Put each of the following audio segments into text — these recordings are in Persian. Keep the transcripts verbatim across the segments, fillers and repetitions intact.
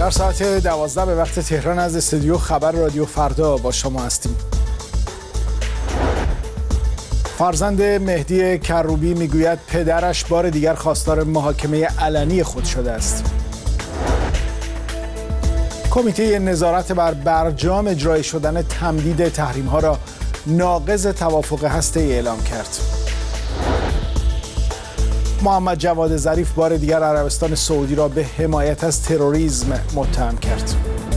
در ساعت دوازده به وقت تهران از استودیو خبر رادیو فردا با شما هستیم. فرزند مهدی کروبی میگوید پدرش بار دیگر خواستار محاکمه علنی خود شده است. کمیته نظارت بر برجام اجرایی شدن تمدید تحریم‌ها را ناقض توافق هسته‌ای اعلام کرد. محمد جواد ظریف بار دیگر عربستان سعودی را به حمایت از تروریسم متهم کرد.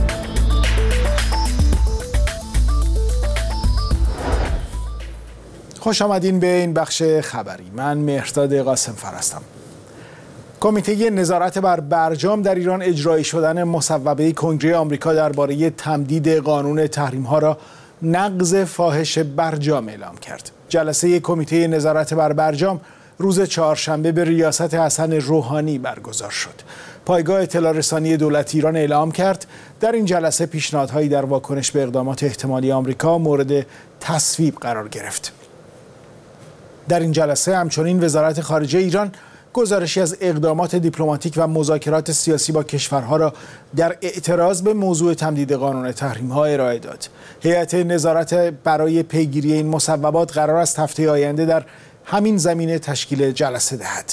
خوش آمدین به این بخش خبری. من مهرداد قاسمفر هستم. کمیته نظارت بر برجام در ایران اجرایی شدن مصوبه کنگره آمریکا درباره تمدید قانون تحریم‌ها را نقض فاحش برجام اعلام کرد. جلسه کمیته نظارت بر برجام روز چهارشنبه به ریاست حسن روحانی برگزار شد. پایگاه اطلاع رسانی دولت ایران اعلام کرد در این جلسه پیشنهادهایی در واکنش به اقدامات احتمالی آمریکا مورد تصویب قرار گرفت. در این جلسه همچنین وزارت خارجه ایران گزارشی از اقدامات دیپلماتیک و مذاکرات سیاسی با کشورها را در اعتراض به موضوع تمدید قانون تحریم‌ها ارائه داد. هیئت نظارت برای پیگیری این مصوبات قرار است هفته آینده در همین زمینه تشکیل جلسه دهد.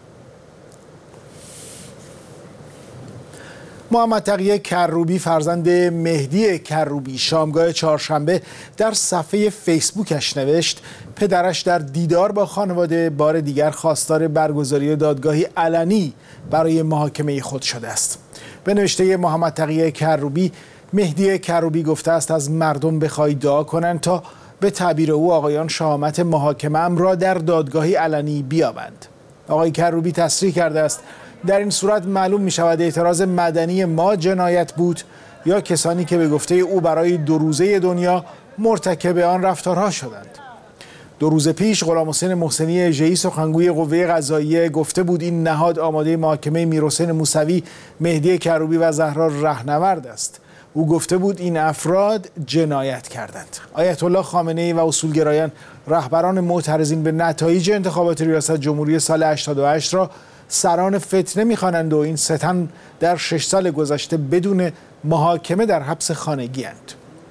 محمد تقی کروبی فرزند مهدی کروبی شامگاه چهارشنبه در صفحه فیسبوکش نوشت پدرش در دیدار با خانواده بار دیگر خواستار برگزاری دادگاهی علنی برای محاکمه خود شده است. به نوشته محمد تقی کروبی، مهدی کروبی گفته است از مردم بخوای دعا کنند تا به تعبیر او آقایان شهامت محاکمه‌ام را در دادگاهی علنی بیابند. آقای کروبی تصریح کرده است در این صورت معلوم می شود اعتراض مدنی ما جنایت بود یا کسانی که به گفته او برای دو روزه دنیا مرتکب آن رفتارها شدند. دو روز پیش غلام حسین محسنی اژه‌ای سخنگوی قوه قضاییه گفته بود این نهاد آماده محاکمه میرحسین موسوی، مهدی کروبی و زهرا رهنورد است. او گفته بود این افراد جنایت کردند. آیت الله خامنه‌ای و اصولگرایان رهبران معترضین به نتایج انتخابات ریاست جمهوری سال هشتاد و هشت را سران فتنه می‌خوانند و این ستن در شش سال گذشته بدون محاکمه در حبس خانگی اند.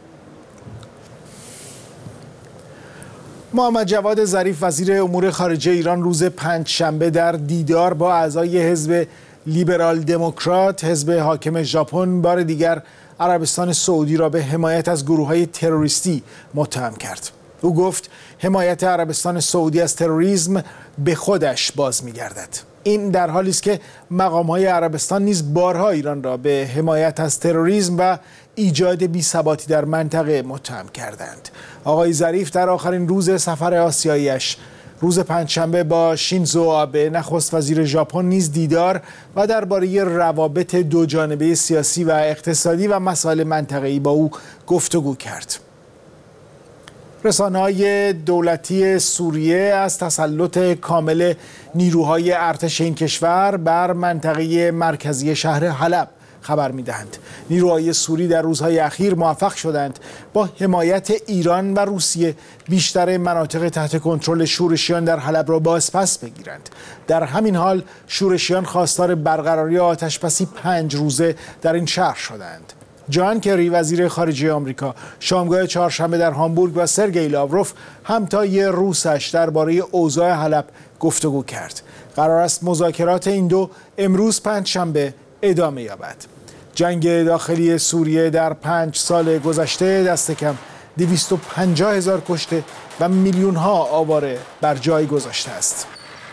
محمد جواد ظریف وزیر امور خارجه ایران روز پنجشنبه در دیدار با اعضای حزب لیبرال دموکرات، حزب حاکم ژاپن، بار دیگر عربستان سعودی را به حمایت از گروه‌های تروریستی متهم کرد. او گفت حمایت عربستان سعودی از تروریسم به خودش باز می‌گردد. این در حالی است که مقام‌های عربستان نیز بارها ایران را به حمایت از تروریسم و ایجاد بی‌ثباتی در منطقه متهم کردند. آقای ظریف در آخرین روز سفر آسیایی‌اش روز پنجشنبه با شینزو آبه نخست وزیر ژاپن نیز دیدار و درباره روابط دوجانبه سیاسی و اقتصادی و مسائل منطقه‌ای با او گفتگو کرد. رسانه‌های دولتی سوریه از تسلط کامل نیروهای ارتش این کشور بر منطقه مرکزی شهر حلب خبر می‌دهند. نیروهای سوری در روزهای اخیر موفق شدند با حمایت ایران و روسیه بیشتر مناطق تحت کنترل شورشیان در حلب را بازپس بگیرند. در همین حال شورشیان خواستار برقراری آتش‌بسی پنج روزه در این شهر شدند. جان کری وزیر خارجه آمریکا شامگاه چهارشنبه در هامبورگ با سرگئی لاوروف همتای روسش درباره اوضاع حلب گفتگو کرد. قرار است مذاکرات این دو امروز پنجشنبه ادامه یابد. جنگ داخلی سوریه در پنج سال گذشته دست کم دویست و پنجاه هزار کشته و میلیون ها آواره بر جای گذاشته است.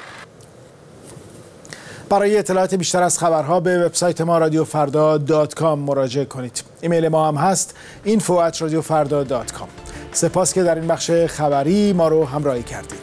برای اطلاعات بیشتر از خبرها به وبسایت ما رادیو فردا دات کام مراجعه کنید. ایمیل ما هم هست اینفو ات رادیو فردا دات کام. سپاس که در این بخش خبری ما رو همراهی کردید.